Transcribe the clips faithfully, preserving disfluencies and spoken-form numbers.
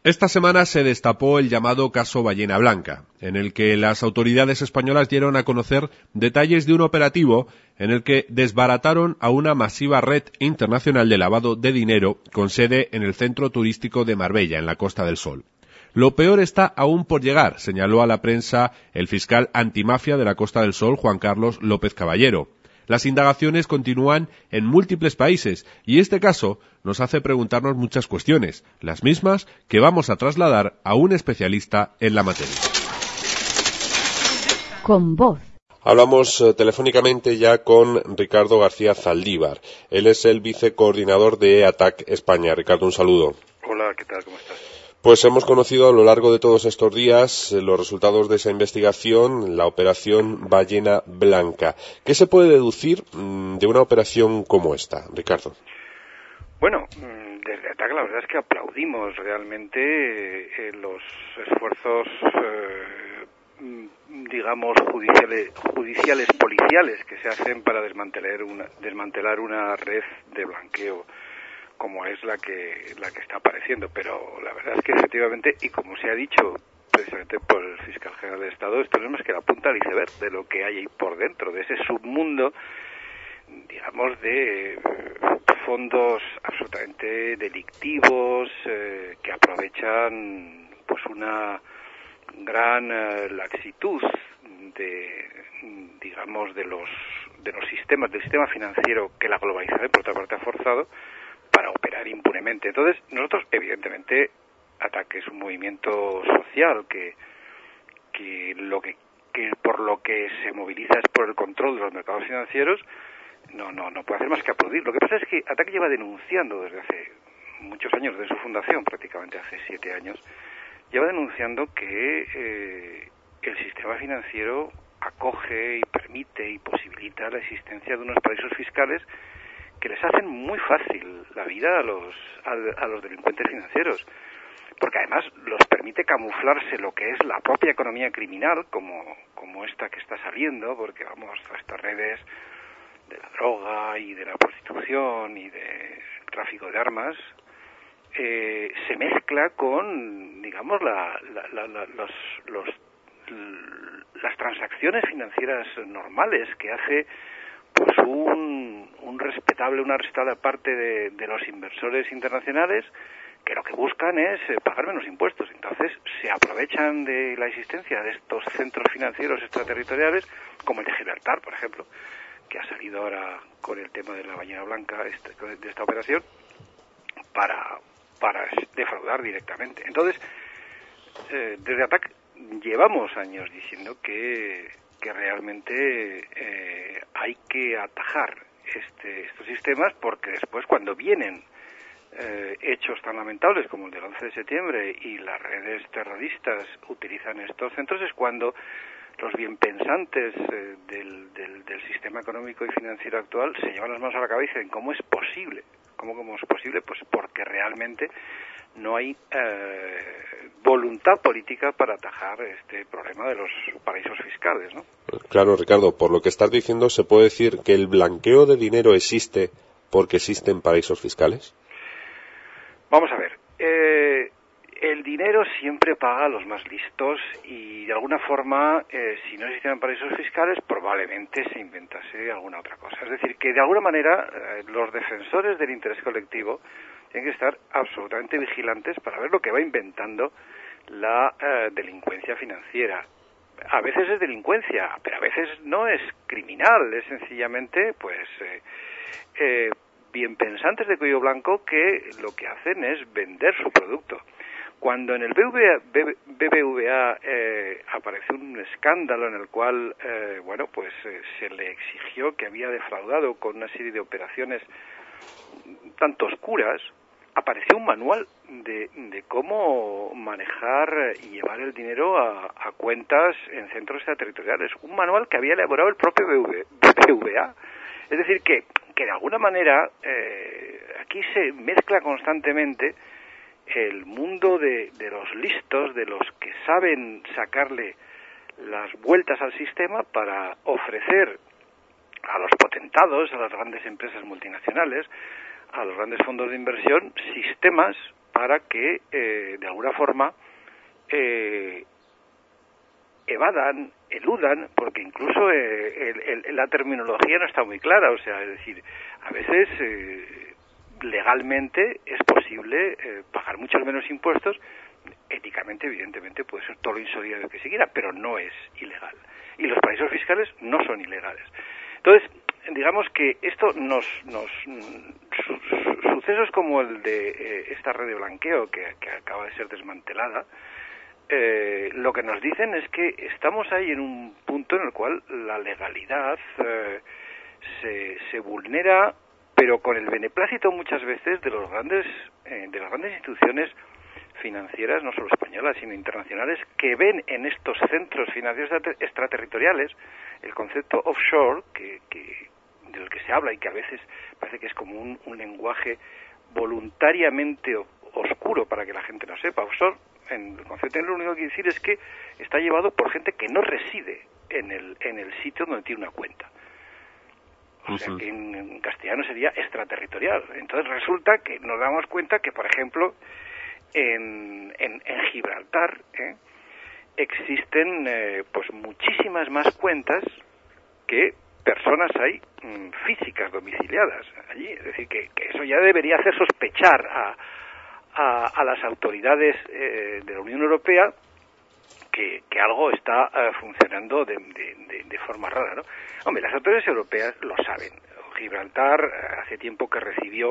Esta semana se destapó el llamado caso Ballena Blanca, en el que las autoridades españolas dieron a conocer detalles de un operativo en el que desbarataron a una masiva red internacional de lavado de dinero con sede en el centro turístico de Marbella, en la Costa del Sol. Lo peor está aún por llegar, señaló a la prensa el fiscal antimafia de la Costa del Sol, Juan Carlos López Caballero. Las indagaciones continúan en múltiples países y este caso nos hace preguntarnos muchas cuestiones, las mismas que vamos a trasladar a un especialista en la materia. Con voz. Hablamos eh, telefónicamente ya con Ricardo García Zaldívar. Él es el vicecoordinador de A T A C España. Ricardo, un saludo. Hola, ¿qué tal? ¿Cómo estás? Pues hemos conocido a lo largo de todos estos días los resultados de esa investigación, la operación Ballena Blanca. ¿Qué se puede deducir de una operación como esta, Ricardo? Bueno, desde A T A C la verdad es que aplaudimos realmente eh, los esfuerzos, eh, digamos, judiciales, judiciales, policiales que se hacen para desmantelar una, desmantelar una red de blanqueo como es la que la que está apareciendo, pero la verdad es que efectivamente, y como se ha dicho precisamente por el fiscal general de Estado, esto no es más que la punta del iceberg de lo que hay ahí por dentro, de ese submundo, digamos, de fondos absolutamente delictivos eh, que aprovechan pues una gran eh, laxitud de, digamos, de los de los sistemas, del sistema financiero que la globalización por otra parte ha forzado para operar impunemente. Entonces, nosotros, evidentemente, A T A C es un movimiento social que, que lo que, que por lo que se moviliza es por el control de los mercados financieros. No, no, no puede hacer más que aplaudir. Lo que pasa es que A T A C lleva denunciando desde hace muchos años, desde su fundación, prácticamente hace siete años, lleva denunciando que eh, el sistema financiero acoge y permite y posibilita la existencia de unos paraísos fiscales que les hacen muy fácil la vida a los a, a los delincuentes financieros, porque además los permite camuflarse lo que es la propia economía criminal, como como esta que está saliendo, porque vamos, a estas redes de la droga y de la prostitución y del tráfico de armas, eh, se mezcla con, digamos, la, la, la, la, los, los, las transacciones financieras normales que hace pues un, un respetable, una respetada parte de, de los inversores internacionales que lo que buscan es eh, pagar menos impuestos. Entonces se aprovechan de la existencia de estos centros financieros extraterritoriales, como el de Gibraltar, por ejemplo, que ha salido ahora con el tema de la Ballena Blanca, este, de esta operación, para, para defraudar directamente. Entonces, eh, desde A T A C llevamos años diciendo que que realmente eh, hay que atajar este, estos sistemas, porque después cuando vienen eh, hechos tan lamentables como el del once de septiembre y las redes terroristas utilizan estos centros, es cuando los bienpensantes eh, del, del, del sistema económico y financiero actual se llevan las manos a la cabeza en cómo es posible, cómo, cómo es posible, pues porque realmente no hay eh, voluntad política para atajar este problema de los paraísos fiscales, ¿no? Claro, Ricardo, por lo que estás diciendo, ¿se puede decir que el blanqueo de dinero existe porque existen paraísos fiscales? Vamos a ver, eh, el dinero siempre paga a los más listos y de alguna forma, eh, si no existieran paraísos fiscales, probablemente se inventase alguna otra cosa. Es decir, que de alguna manera eh, los defensores del interés colectivo tienen que estar absolutamente vigilantes para ver lo que va inventando la eh, delincuencia financiera. A veces es delincuencia, pero a veces no es criminal, es sencillamente, pues, eh, eh, bienpensantes de cuello blanco que lo que hacen es vender su producto. Cuando en el B B V A eh, apareció un escándalo en el cual, eh, bueno, pues eh, se le exigió que había defraudado con una serie de operaciones tanto oscuras, apareció un manual de, de cómo manejar y llevar el dinero a, a cuentas en centros extraterritoriales. Un manual que había elaborado el propio B B V A. Es decir, que, que de alguna manera eh, aquí se mezcla constantemente el mundo de, de los listos, de los que saben sacarle las vueltas al sistema para ofrecer a los potentados, a las grandes empresas multinacionales, a los grandes fondos de inversión, sistemas para que, eh, de alguna forma, eh, evadan, eludan, porque incluso eh, el, el, la terminología no está muy clara, o sea, es decir, a veces eh, legalmente es posible eh, pagar muchos menos impuestos, éticamente, evidentemente, puede ser todo lo insolidario que se quiera, pero no es ilegal. Y los paraísos fiscales no son ilegales. Entonces, digamos que esto nos... nos su, su, sucesos como el de eh, esta red de blanqueo que, que acaba de ser desmantelada, Eh, lo que nos dicen es que estamos ahí en un punto en el cual la legalidad eh, se, se vulnera, pero con el beneplácito muchas veces de los grandes eh, de las grandes instituciones financieras, no solo españolas sino internacionales, que ven en estos centros financieros extraterritoriales el concepto offshore que, que del que se habla y que a veces parece que es como un, un lenguaje voluntariamente oscuro para que la gente no sepa. Offshore, en el concepto, lo único que quiere decir es que está llevado por gente que no reside en el en el sitio donde tiene una cuenta. O sea, que en, en castellano sería extraterritorial. Entonces resulta que nos damos cuenta que, por ejemplo, en, en, en Gibraltar ¿eh? existen eh, pues muchísimas más cuentas que personas hay mmm, físicas domiciliadas allí. Es decir, que, que eso ya debería hacer sospechar a A, a las autoridades eh, de la Unión Europea que, que algo está eh, funcionando de, de, de, de forma rara, ¿no? Hombre, las autoridades europeas lo saben. Gibraltar eh, hace tiempo que recibió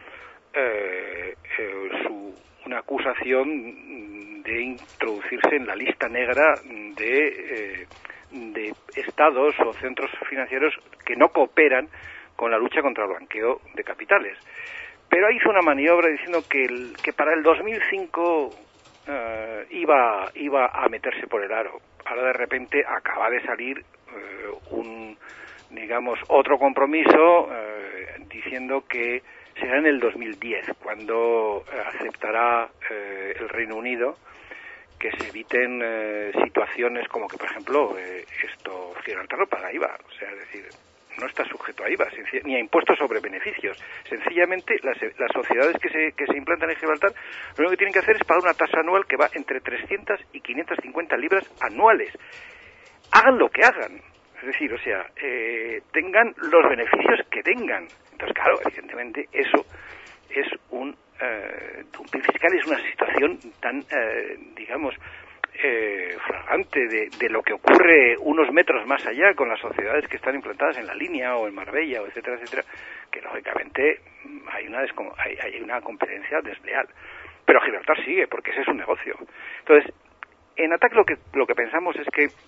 eh, eh, su, una acusación de introducirse en la lista negra de, eh, de estados o centros financieros que no cooperan con la lucha contra el blanqueo de capitales. Pero hizo una maniobra diciendo que, el, que para el dos mil cinco uh, iba, iba a meterse por el aro. Ahora de repente acaba de salir uh, un, digamos, otro compromiso uh, diciendo que será en el dos mil diez, cuando uh, aceptará uh, el Reino Unido que se eviten uh, situaciones como que, por ejemplo, uh, esto Gibraltar no paga I V A, o sea, es decir, no está sujeto a I V A, ni a impuestos sobre beneficios. Sencillamente, las, las sociedades que se, que se implantan en Gibraltar, lo único que tienen que hacer es pagar una tasa anual que va entre trescientas y quinientas cincuenta libras anuales. Hagan lo que hagan. Es decir, o sea, eh, tengan los beneficios que tengan. Entonces, claro, evidentemente, eso es un eh, dumping fiscal, es una situación tan, eh, digamos, Eh, flagrante de, de lo que ocurre unos metros más allá con las sociedades que están implantadas en la línea o en Marbella, o etcétera, etcétera, que lógicamente hay una descom- hay, hay una competencia desleal. Pero Gibraltar sigue, porque ese es un negocio. Entonces, en A T A C lo que, lo que pensamos es que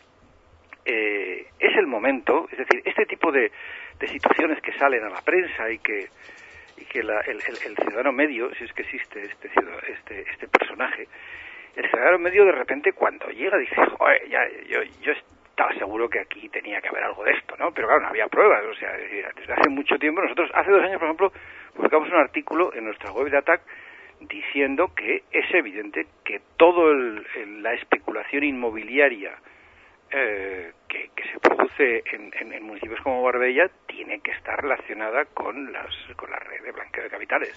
eh, es el momento, es decir, este tipo de, de situaciones que salen a la prensa y que y que la, el, el, el ciudadano medio, si es que existe este este este personaje, el ciudadano medio de repente cuando llega dice, joder, ya, yo, yo estaba seguro que aquí tenía que haber algo de esto, ¿no? Pero claro, no había pruebas, o sea, desde hace mucho tiempo, nosotros hace dos años, por ejemplo, publicamos un artículo en nuestra web de A T A C diciendo que es evidente que toda la especulación inmobiliaria eh, que, que se produce en, en, en municipios como Marbella tiene que estar relacionada con, las, con la red de blanqueo de capitales.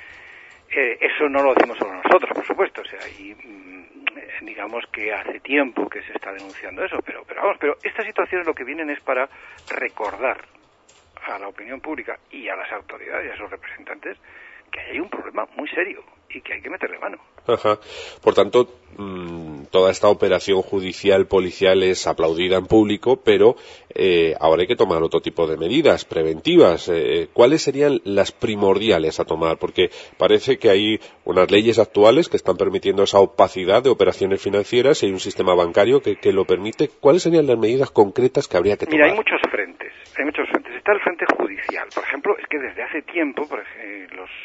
Eh, eso no lo decimos solo nosotros, por supuesto, o sea, y mm, digamos que hace tiempo que se está denunciando eso, pero, pero vamos, pero estas situaciones lo que vienen es para recordar a la opinión pública y a las autoridades y a sus representantes que hay un problema muy serio y que hay que meterle mano. Ajá. Por tanto, mmm, toda esta operación judicial, policial es aplaudida en público, pero eh, ahora hay que tomar otro tipo de medidas preventivas. Eh, ¿Cuáles serían las primordiales a tomar? Porque parece que hay unas leyes actuales que están permitiendo esa opacidad de operaciones financieras y hay un sistema bancario que, que lo permite. ¿Cuáles serían las medidas concretas que habría que tomar? Mira, hay muchos frentes. Hay muchos frentes. Está el frente judicial. Por ejemplo, es que desde hace tiempo, por ejemplo, los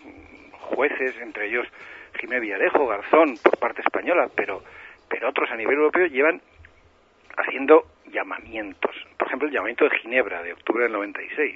jueces, entre ellos Jiménez Villarejo, Garzón, por parte española, pero, pero otros a nivel europeo llevan haciendo llamamientos. Por ejemplo, el llamamiento de Ginebra de octubre del noventa y seis.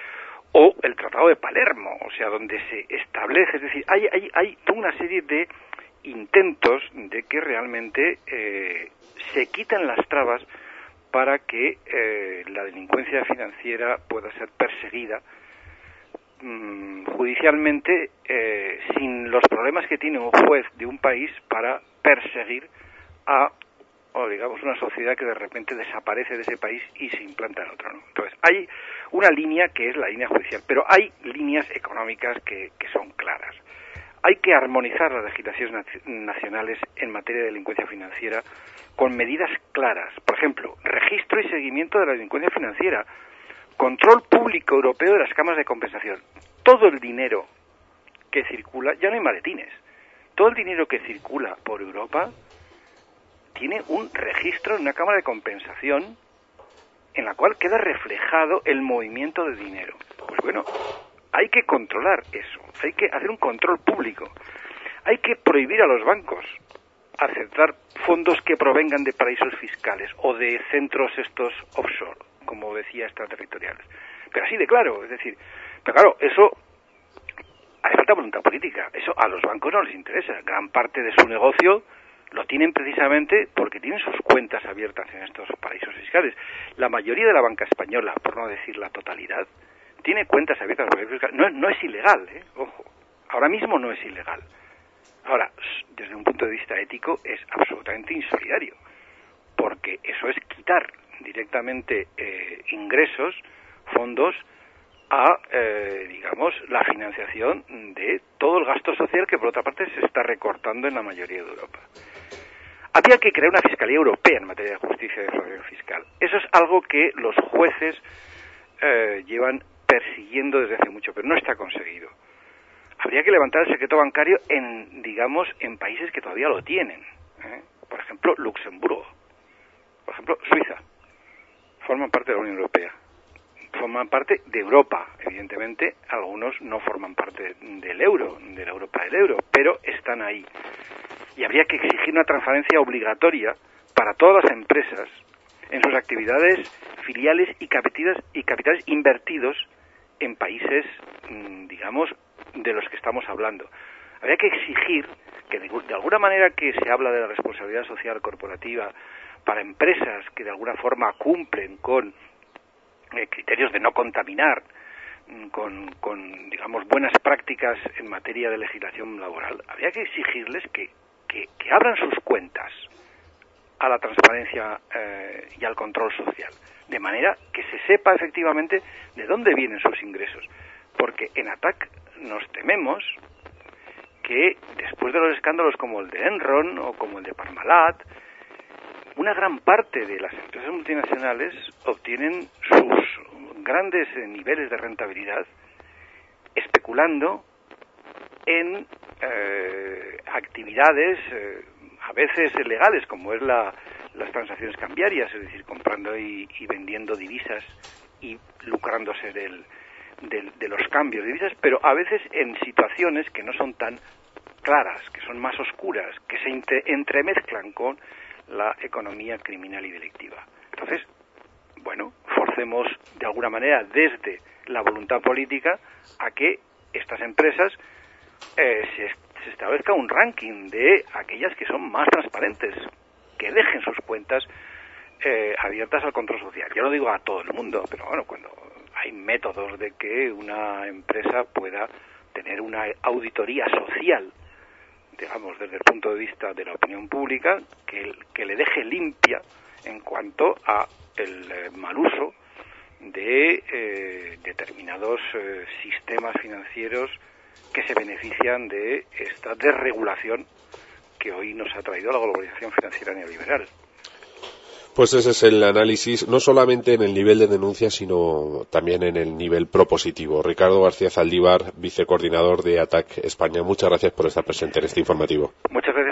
O el Tratado de Palermo, o sea, donde se establece, es decir, hay, hay, hay toda una serie de intentos de que realmente eh, se quiten las trabas para que eh, la delincuencia financiera pueda ser perseguida mmm, judicialmente eh, sin los problemas que tiene un juez de un país para perseguir a, o digamos, una sociedad que de repente desaparece de ese país y se implanta en otro, ¿no? Entonces, hay una línea que es la línea judicial, pero hay líneas económicas que, que son claras. Hay que armonizar las legislaciones nacionales en materia de delincuencia financiera con medidas claras. Por ejemplo, registro y seguimiento de la delincuencia financiera, control público europeo de las cámaras de compensación. Todo el dinero que circula, ya no hay maletines, todo el dinero que circula por Europa tiene un registro en una cámara de compensación en la cual queda reflejado el movimiento de dinero. Pues bueno, hay que controlar eso, hay que hacer un control público, hay que prohibir a los bancos aceptar fondos que provengan de paraísos fiscales o de centros estos offshore, como decía, extraterritoriales. Pero así de claro, es decir, pero claro, eso hace falta voluntad política, eso a los bancos no les interesa, gran parte de su negocio lo tienen precisamente porque tienen sus cuentas abiertas en estos paraísos fiscales. La mayoría de la banca española, por no decir la totalidad, tiene cuentas abiertas en paraísos fiscales. No, no es ilegal, ¿eh? Ojo, ahora mismo no es ilegal. Ahora, desde un punto de vista ético, es absolutamente insolidario, porque eso es quitar directamente eh, ingresos, fondos, a, eh, digamos, la financiación de todo el gasto social que, por otra parte, se está recortando en la mayoría de Europa. Había que crear una Fiscalía Europea en materia de justicia y defraudación fiscal. Eso es algo que los jueces eh, llevan persiguiendo desde hace mucho, pero no está conseguido. Habría que levantar el secreto bancario en, digamos, en países que todavía lo tienen, ¿eh? Por ejemplo, Luxemburgo, por ejemplo, Suiza, forman parte de la Unión Europea, forman parte de Europa, evidentemente, algunos no forman parte del euro, de la Europa del euro, pero están ahí. Y habría que exigir una transparencia obligatoria para todas las empresas en sus actividades filiales y capitales, y capitales invertidos en países, digamos, de los que estamos hablando. Habría que exigir que de, de alguna manera que se habla de la responsabilidad social corporativa para empresas que de alguna forma cumplen con eh, criterios de no contaminar, con, con, digamos, buenas prácticas en materia de legislación laboral, habría que exigirles que, que, que abran sus cuentas a la transparencia eh, y al control social, de manera que se sepa efectivamente de dónde vienen sus ingresos, porque en ATAC nos tememos que después de los escándalos como el de Enron o como el de Parmalat, una gran parte de las empresas multinacionales obtienen sus grandes eh, niveles de rentabilidad especulando en eh, actividades eh, a veces legales, como es la, las transacciones cambiarias, es decir, comprando y, y vendiendo divisas y lucrándose del, del, de los cambios de divisas, pero a veces en situaciones que no son tan claras, que son más oscuras, que se entre, entremezclan con la economía criminal y delictiva. Entonces, bueno, forcemos de alguna manera desde la voluntad política a que estas empresas eh, se, se establezca un ranking de aquellas que son más transparentes, que dejen sus cuentas eh, abiertas al control social. Yo no digo a todo el mundo, pero bueno, cuando hay métodos de que una empresa pueda tener una auditoría social, digamos, desde el punto de vista de la opinión pública, que, que le deje limpia en cuanto a el eh, mal uso de eh, determinados eh, sistemas financieros que se benefician de esta desregulación que hoy nos ha traído la globalización financiera neoliberal. Pues ese es el análisis, no solamente en el nivel de denuncia, sino también en el nivel propositivo. Ricardo García Zaldívar, vicecoordinador de ATAC España, muchas gracias por estar presente en este informativo. Muchas gracias.